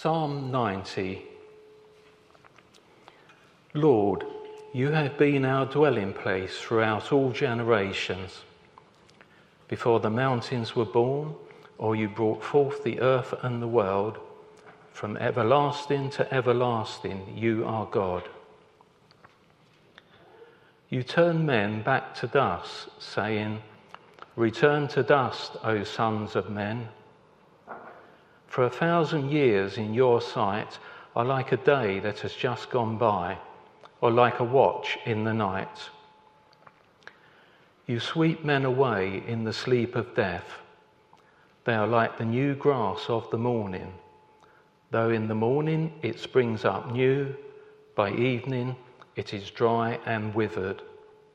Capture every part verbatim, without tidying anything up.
Psalm ninety. Lord, you have been our dwelling place throughout all generations. Before the mountains were born, or you brought forth the earth and the world, from everlasting to everlasting, you are God. You turn men back to dust, saying, return to dust, O sons of men. For a thousand years in your sight are like a day that has just gone by, or like a watch in the night. You sweep men away in the sleep of death. They are like the new grass of the morning. Though in the morning it springs up new, by evening it is dry and withered.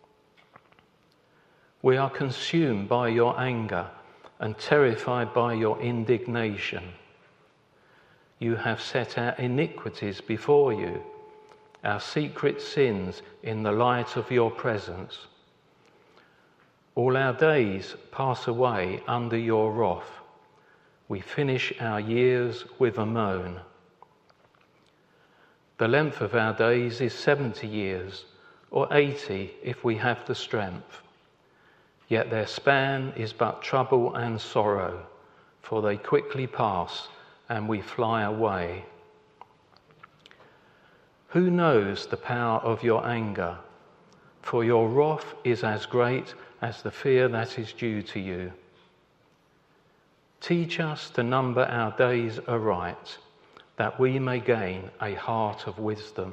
We are consumed by your anger and terrified by your indignation. You have set our iniquities before you, our secret sins in the light of your presence. All our days pass away under your wrath. We finish our years with a moan. The length of our days is seventy years, or eighty if we have the strength. Yet their span is but trouble and sorrow, for they quickly pass and we fly away. Who knows the power of your anger? For your wrath is as great as the fear that is due to you. Teach us to number our days aright, that we may gain a heart of wisdom.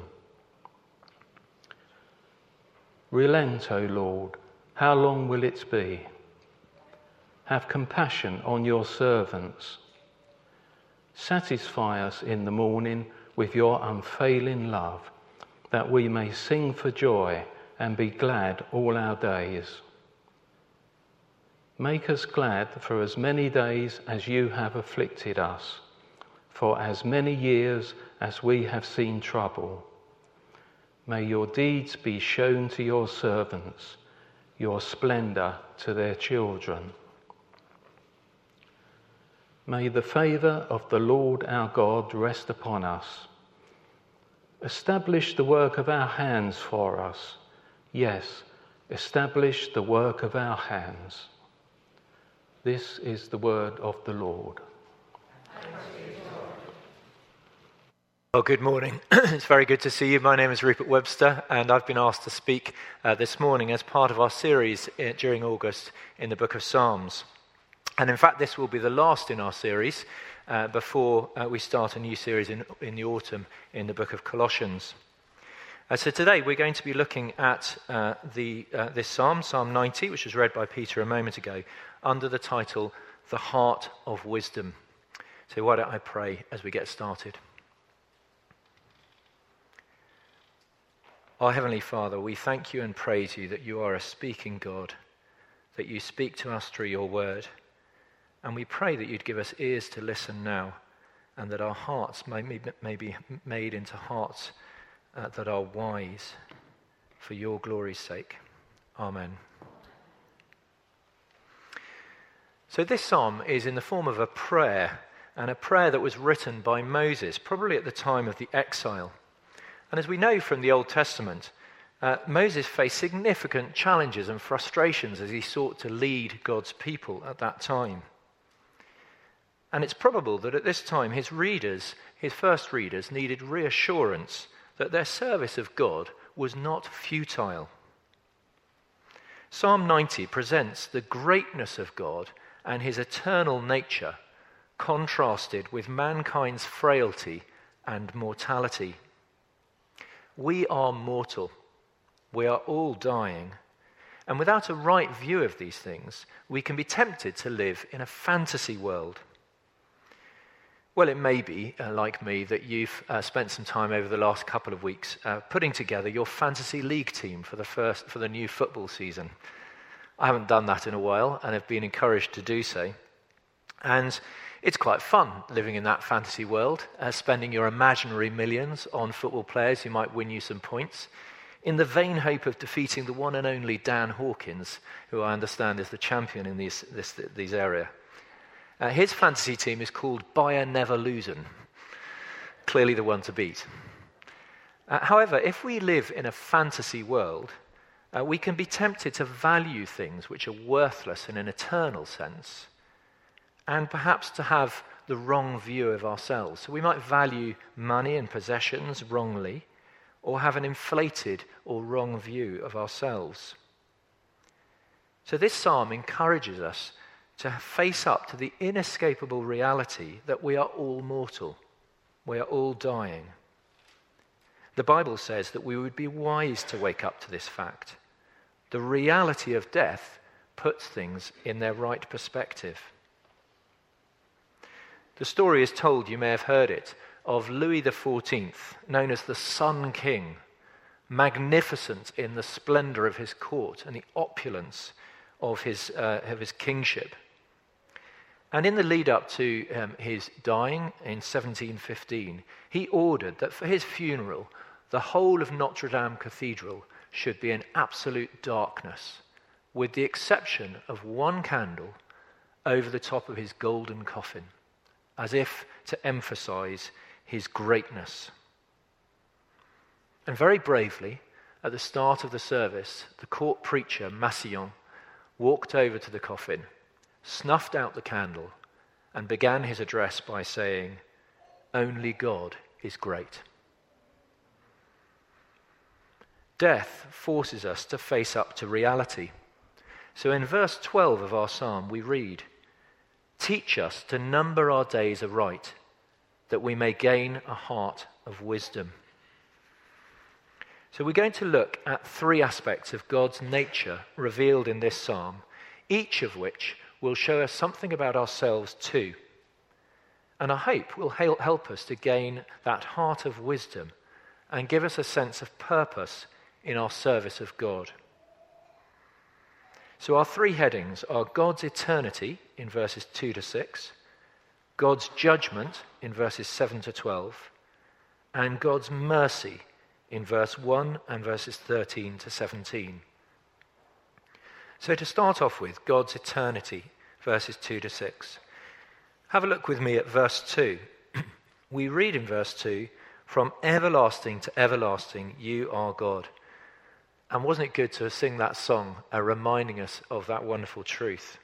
Relent, O Lord, how long will it be? Have compassion on your servants. Satisfy us in the morning with your unfailing love, that we may sing for joy and be glad all our days. Make us glad for as many days as you have afflicted us, for as many years as we have seen trouble. May your deeds be shown to your servants, your splendour to their children. May the favour of the Lord our God rest upon us. Establish the work of our hands for us. Yes, establish the work of our hands. This is the word of the Lord. Well, good morning. It's very good to see you. My name is Rupert Webster, and I've been asked to speak uh, this morning as part of our series uh, during August in the book of Psalms. And in fact, this will be the last in our series uh, before uh, we start a new series in, in the autumn in the book of Colossians. Uh, so today we're going to be looking at uh, the uh, this psalm, Psalm ninety, which was read by Peter a moment ago, under the title, The Heart of Wisdom. So why don't I pray as we get started? Our Heavenly Father, we thank you and praise you that you are a speaking God, that you speak to us through your word. And we pray that you'd give us ears to listen now, and that our hearts may, may be made into hearts uh, that are wise for your glory's sake. Amen. So this psalm is in the form of a prayer, and a prayer that was written by Moses, probably at the time of the exile. And as we know from the Old Testament, uh, Moses faced significant challenges and frustrations as he sought to lead God's people at that time. And it's probable that at this time his readers, his first readers, needed reassurance that their service of God was not futile. Psalm ninety presents the greatness of God and his eternal nature contrasted with mankind's frailty and mortality. We are mortal. We are all dying. And without a right view of these things, we can be tempted to live in a fantasy world. Well, it may be, uh, like me, that you've uh, spent some time over the last couple of weeks uh, putting together your fantasy league team for the first for the new football season. I haven't done that in a while and have been encouraged to do so. And it's quite fun living in that fantasy world, uh, spending your imaginary millions on football players who might win you some points, in the vain hope of defeating the one and only Dan Hawkins, who I understand is the champion in these, this, these area. Uh, his fantasy team is called Bayer Never Losen. clearly the one to beat. Uh, however, if we live in a fantasy world, uh, we can be tempted to value things which are worthless in an eternal sense, and perhaps to have the wrong view of ourselves. So we might value money and possessions wrongly, or have an inflated or wrong view of ourselves. So this psalm encourages us to face up to the inescapable reality that we are all mortal. We are all dying. The Bible says that we would be wise to wake up to this fact. The reality of death puts things in their right perspective. The story is told, you may have heard it, of Louis the fourteenth, known as the Sun King, magnificent in the splendor of his court and the opulence of his, uh, of his kingship. And in the lead up to um, his dying in seventeen fifteen, he ordered that for his funeral, the whole of Notre Dame Cathedral should be in absolute darkness, with the exception of one candle over the top of his golden coffin, as if to emphasize his greatness. And very bravely, at the start of the service, the court preacher, Massillon, walked over to the coffin, snuffed out the candle, and began his address by saying, "Only God is great." Death forces us to face up to reality. So in verse twelve of our psalm, we read, "Teach us to number our days aright, that we may gain a heart of wisdom." So we're going to look at three aspects of God's nature revealed in this psalm, each of which will show us something about ourselves too. And I hope will help us to gain that heart of wisdom and give us a sense of purpose in our service of God. So our three headings are God's eternity in verses two to six, God's judgment in verses seven to twelve, and God's mercy in verse one and verses thirteen to seventeen. So to start off with, God's eternity, verses two to six. Have a look with me at verse two. We read in verse two, "From everlasting to everlasting, you are God." And wasn't it good to sing that song, uh, reminding us of that wonderful truth?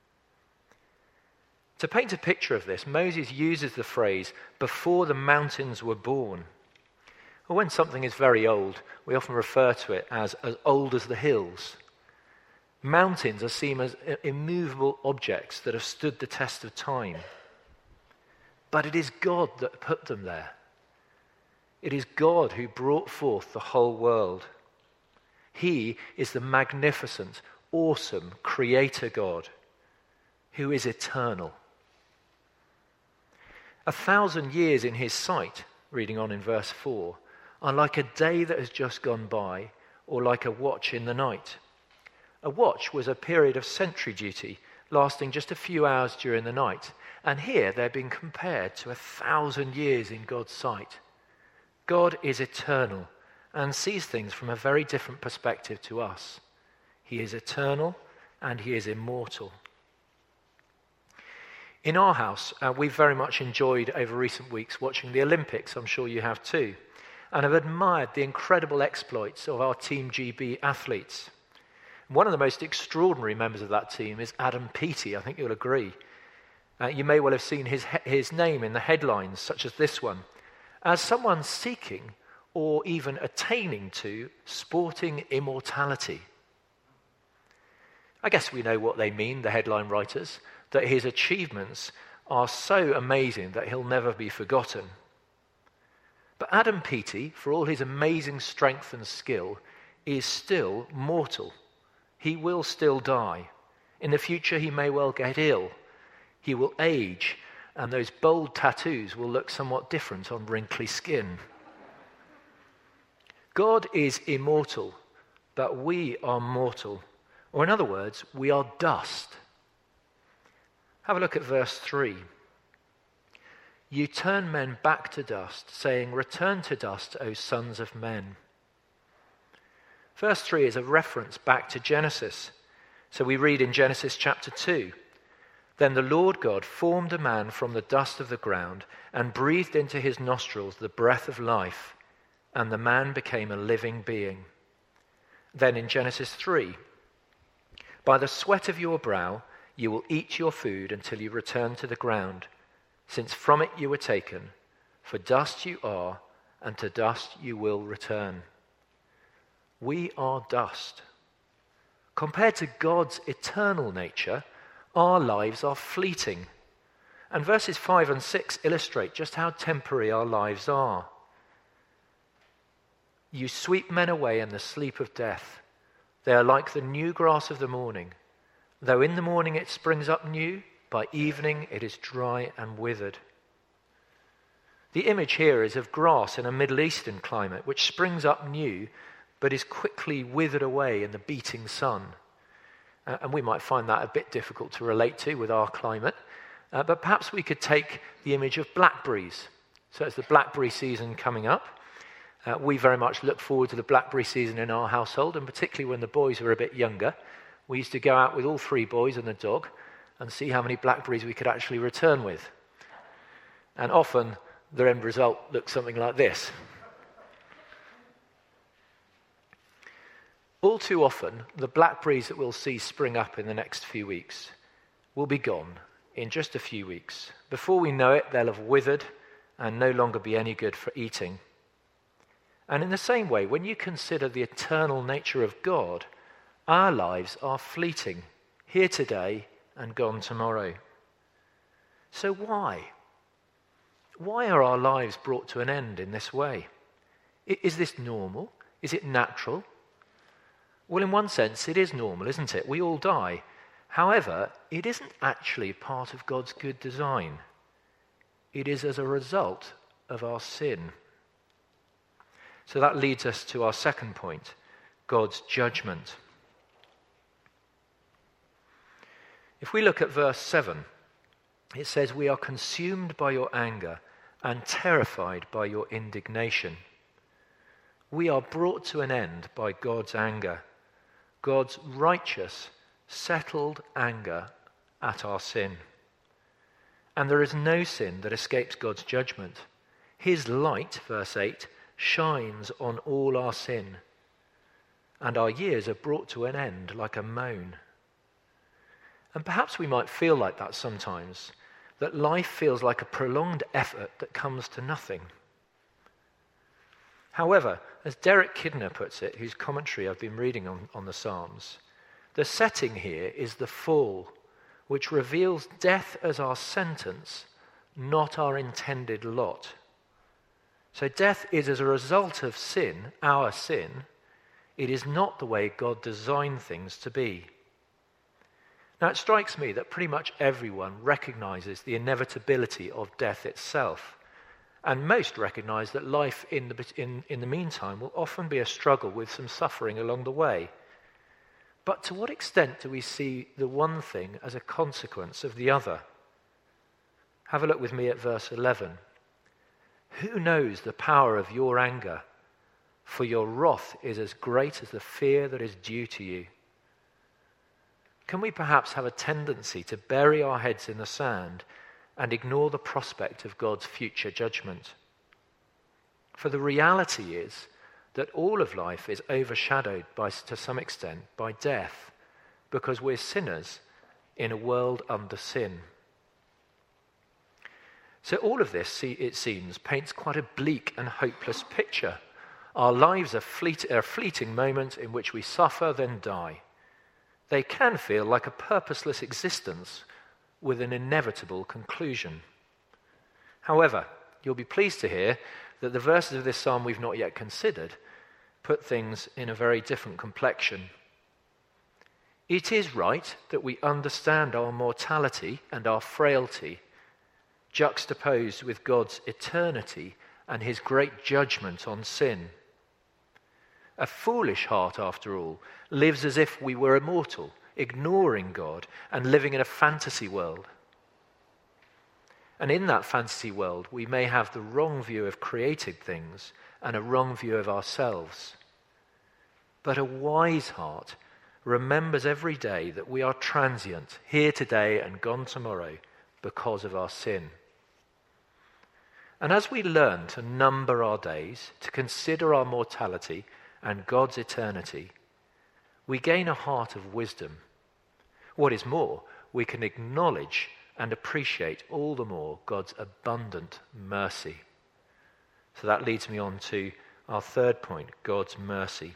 To paint a picture of this, Moses uses the phrase, "before the mountains were born." Well, when something is very old, we often refer to it as as old as the hills. Mountains are seen as immovable objects that have stood the test of time. But it is God that put them there. It is God who brought forth the whole world. He is the magnificent, awesome Creator God who is eternal. A thousand years in his sight, reading on in verse four, are like a day that has just gone by, or like a watch in the night. A watch was a period of sentry duty lasting just a few hours during the night, and here they're being compared to a thousand years in God's sight. God is eternal and sees things from a very different perspective to us. He is eternal and he is immortal. In our house, uh, we've very much enjoyed over recent weeks watching the Olympics. I'm sure you have too. And I've admired the incredible exploits of our Team G B athletes. One of the most extraordinary members of that team is Adam Peaty. I think you'll agree. Uh, you may well have seen his, his name in the headlines, such as this one, as someone seeking or even attaining to sporting immortality. I guess we know what they mean, the headline writers, that his achievements are so amazing that he'll never be forgotten. But Adam Peaty, for all his amazing strength and skill, is still mortal. He will still die. In the future, he may well get ill. He will age, and those bold tattoos will look somewhat different on wrinkly skin. God is immortal, but we are mortal. Or in other words, we are dust. Have a look at verse three. "You turn men back to dust, saying, 'Return to dust, O sons of men.'" Verse three is a reference back to Genesis. So we read in Genesis chapter two, Then the Lord God formed a man from the dust of the ground and breathed into his nostrils the breath of life, and the man became a living being. Then in Genesis three, by the sweat of your brow you will eat your food until you return to the ground, since from it you were taken, for dust you are, and to dust you will return. We are dust. Compared to God's eternal nature, our lives are fleeting. And verses five and six illustrate just how temporary our lives are. You sweep men away in the sleep of death. They are like the new grass of the morning. Though in the morning it springs up new, by evening it is dry and withered. The image here is of grass in a Middle Eastern climate, which springs up new, but is quickly withered away in the beating sun. Uh, and we might find that a bit difficult to relate to with our climate. Uh, but perhaps we could take the image of blackberries. So it's the blackberry season coming up. Uh, we very much look forward to the blackberry season in our household, and particularly when the boys were a bit younger. We used to go out with all three boys and the dog and see how many blackberries we could actually return with. And often the end result looked something like this. All too often, the blackberries that we'll see spring up in the next few weeks will be gone in just a few weeks. Before we know it, they'll have withered and no longer be any good for eating. And in the same way, when you consider the eternal nature of God, our lives are fleeting, here today and gone tomorrow. So why? Why are our lives brought to an end in this way? Is this normal? Is it natural? Well, in one sense, it is normal, isn't it? We all die. However, it isn't actually part of God's good design. It is as a result of our sin. So that leads us to our second point, God's judgment. If we look at verse seven, it says, "We are consumed by your anger and terrified by your indignation." We are brought to an end by God's anger. God's righteous, settled anger at our sin. And there is no sin that escapes God's judgment. His light, verse eight, shines on all our sin, and our years are brought to an end like a moan. And perhaps we might feel like that sometimes, that life feels like a prolonged effort that comes to nothing. However, as Derek Kidner puts it, whose commentary I've been reading on, on the Psalms, the setting here is the fall, which reveals death as our sentence, not our intended lot. So death is as a result of sin, our sin. It is not the way God designed things to be. Now, it strikes me that pretty much everyone recognizes the inevitability of death itself. And most recognize that life in the, in, in the meantime will often be a struggle with some suffering along the way. But to what extent do we see the one thing as a consequence of the other? Have a look with me at verse eleven. "Who knows the power of your anger? For your wrath is as great as the fear that is due to you." Can we perhaps have a tendency to bury our heads in the sand and ignore the prospect of God's future judgment? For the reality is that all of life is overshadowed by, to some extent, by death, because we're sinners in a world under sin. So all of this, it seems, paints quite a bleak and hopeless picture. Our lives are, fleet, are a fleeting moment in which we suffer, then die. They can feel like a purposeless existence with an inevitable conclusion. However, you'll be pleased to hear that the verses of this psalm we've not yet considered put things in a very different complexion. It is right that we understand our mortality and our frailty, juxtaposed with God's eternity and his great judgment on sin. A foolish heart, after all, lives as if we were immortal, ignoring God and living in a fantasy world. And in that fantasy world, we may have the wrong view of created things and a wrong view of ourselves. But a wise heart remembers every day that we are transient, here today and gone tomorrow, because of our sin. And as we learn to number our days, to consider our mortality and God's eternity, we gain a heart of wisdom. What is more, we can acknowledge and appreciate all the more God's abundant mercy. So that leads me on to our third point, God's mercy.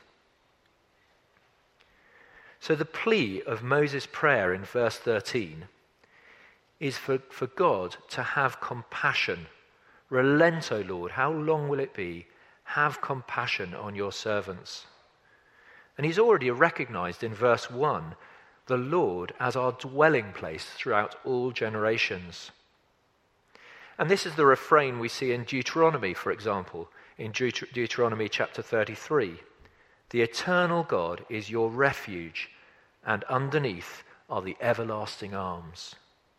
So the plea of Moses' prayer in verse thirteen is for, for God to have compassion. Relent, O Lord, how long will it be? Have compassion on your servants. And he's already recognized in verse one the Lord as our dwelling place throughout all generations. And this is the refrain we see in Deuteronomy, for example, in Deut- Deuteronomy chapter thirty-three. The eternal God is your refuge, and underneath are the everlasting arms.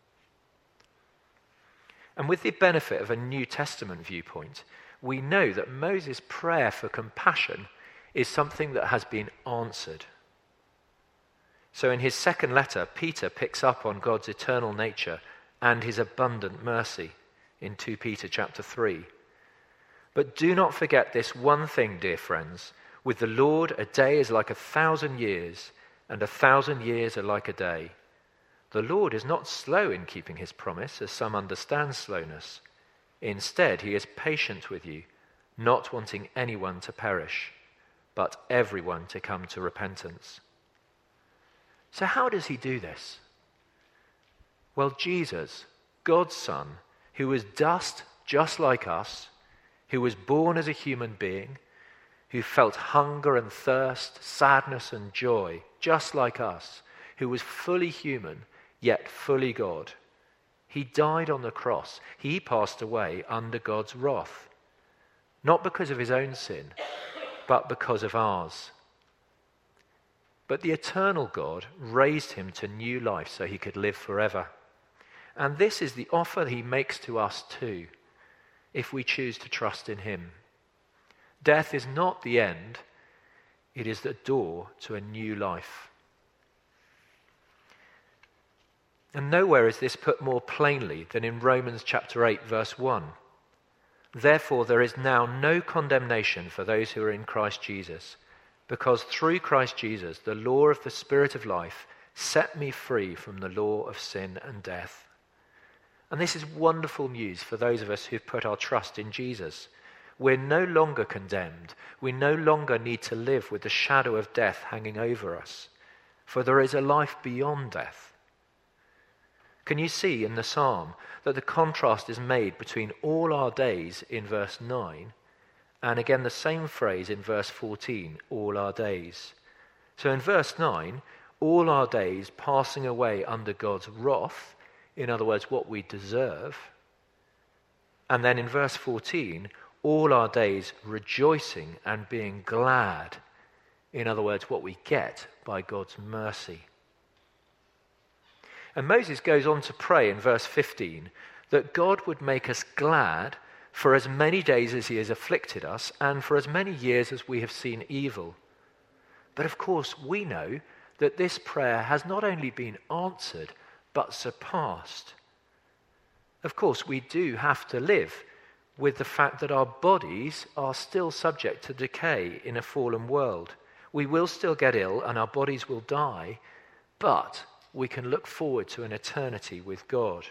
And with the benefit of a New Testament viewpoint, we know that Moses' prayer for compassion is something that has been answered. So in his second letter, Peter picks up on God's eternal nature and his abundant mercy in Second Peter chapter three. But do not forget this one thing, dear friends. With the Lord, a day is like a thousand years, and a thousand years are like a day. The Lord is not slow in keeping his promise, as some understand slowness. Instead, he is patient with you, not wanting anyone to perish, but everyone to come to repentance. So how does he do this? Well, Jesus, God's Son, who was dust just like us, who was born as a human being, who felt hunger and thirst, sadness and joy, just like us, who was fully human, yet fully God. He died on the cross. He passed away under God's wrath, not because of his own sin, but because of ours. But the eternal God raised him to new life so he could live forever. And this is the offer he makes to us too, if we choose to trust in him. Death is not the end, it is the door to a new life. And nowhere is this put more plainly than in Romans chapter eight, verse one. Therefore there is now no condemnation for those who are in Christ Jesus, because through Christ Jesus the law of the Spirit of life set me free from the law of sin and death. And this is wonderful news for those of us who've put our trust in Jesus. We're no longer condemned. We no longer need to live with the shadow of death hanging over us, for there is a life beyond death. Can you see in the psalm that the contrast is made between all our days in verse nine and again the same phrase in verse fourteen, all our days? So in verse nine, all our days passing away under God's wrath, in other words, what we deserve. And then in verse fourteen, all our days rejoicing and being glad, in other words, what we get by God's mercy. And Moses goes on to pray in verse fifteen that God would make us glad for as many days as he has afflicted us and for as many years as we have seen evil. But of course we know that this prayer has not only been answered but surpassed. Of course we do have to live with the fact that our bodies are still subject to decay in a fallen world. We will still get ill and our bodies will die, but we can look forward to an eternity with God.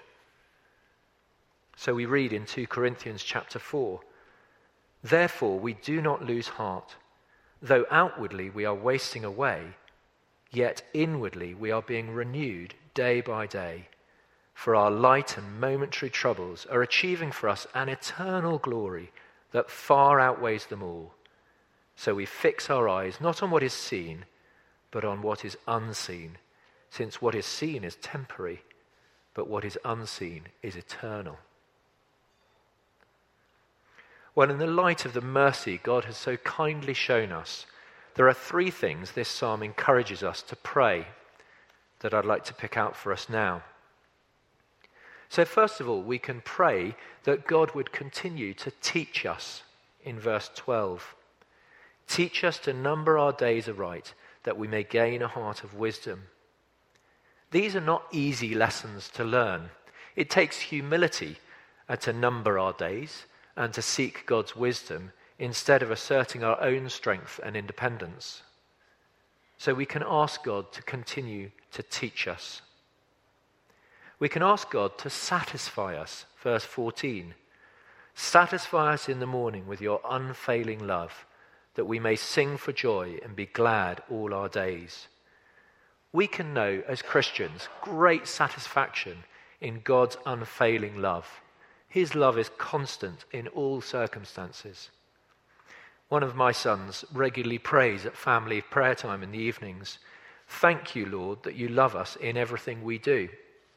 So we read in Second Corinthians chapter four, therefore we do not lose heart. Though outwardly we are wasting away, yet inwardly we are being renewed day by day. For our light and momentary troubles are achieving for us an eternal glory that far outweighs them all. So we fix our eyes not on what is seen, but on what is unseen, since what is seen is temporary, but what is unseen is eternal. Well, in the light of the mercy God has so kindly shown us, there are three things this psalm encourages us to pray that I'd like to pick out for us now. So first of all, we can pray that God would continue to teach us in verse twelve. Teach us to number our days aright, that we may gain a heart of wisdom. These are not easy lessons to learn. It takes humility uh, to number our days and to seek God's wisdom instead of asserting our own strength and independence. So we can ask God to continue to teach us. We can ask God to satisfy us, verse fourteen. Satisfy us in the morning with your unfailing love, that we may sing for joy and be glad all our days. We can know as Christians great satisfaction in God's unfailing love. His love is constant in all circumstances. One of my sons regularly prays at family prayer time in the evenings, "Thank you, Lord, that you love us in everything we do."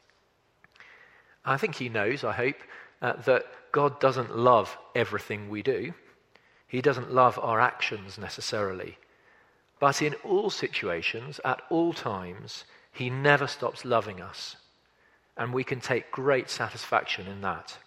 I think he knows, I hope, uh, that God doesn't love everything we do. He doesn't love our actions necessarily. But in all situations, at all times, he never stops loving us. And we can take great satisfaction in that.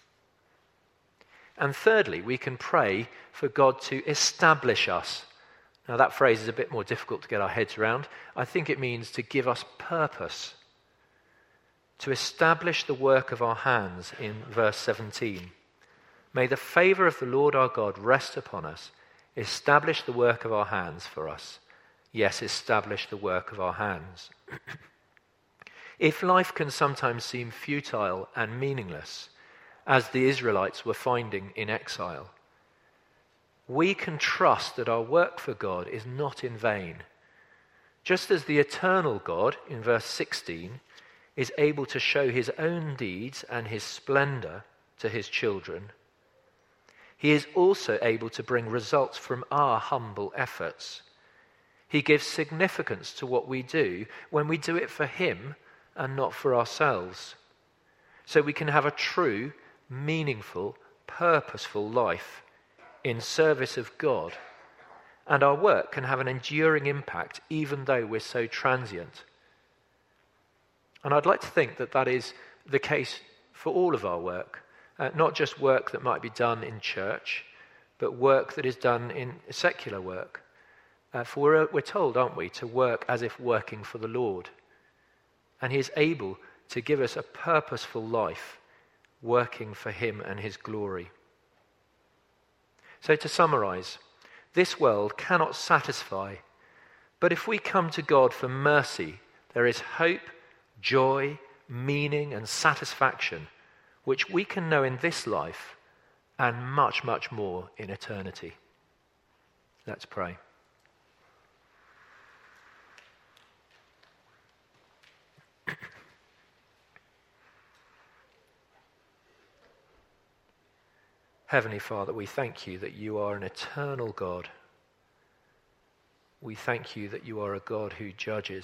And thirdly, we can pray for God to establish us. Now that phrase is a bit more difficult to get our heads around. I think it means to give us purpose. To establish the work of our hands in verse seventeen. May the favour of the Lord our God rest upon us. Establish the work of our hands for us. Yes, establish the work of our hands. If life can sometimes seem futile and meaningless, as the Israelites were finding in exile, we can trust that our work for God is not in vain. Just as the eternal God, in verse sixteen, is able to show his own deeds and his splendour to his children, he is also able to bring results from our humble efforts. He gives significance to what we do when we do it for him and not for ourselves. So we can have a true, meaningful, purposeful life in service of God. And our work can have an enduring impact even though we're so transient. And I'd like to think that that is the case for all of our work. Uh, not just work that might be done in church, but work that is done in secular work. Uh, for we're, we're told, aren't we, to work as if working for the Lord. And he is able to give us a purposeful life, working for him and his glory. So to summarize, this world cannot satisfy, but if we come to God for mercy, there is hope, joy, meaning and satisfaction, which we can know in this life and much, much more in eternity. Let's pray. Heavenly Father, we thank you that you are an eternal God. We thank you that you are a God who judges.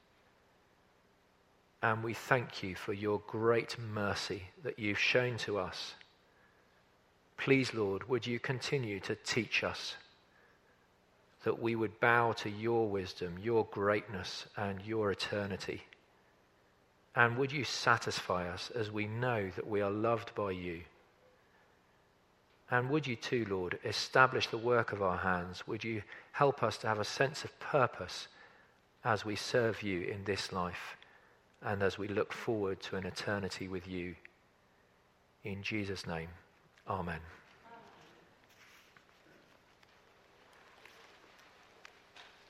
And we thank you for your great mercy that you've shown to us. Please, Lord, would you continue to teach us that we would bow to your wisdom, your greatness, and your eternity. And would you satisfy us as we know that we are loved by you. And would you too, Lord, establish the work of our hands? Would you help us to have a sense of purpose as we serve you in this life and as we look forward to an eternity with you. In Jesus' name, amen.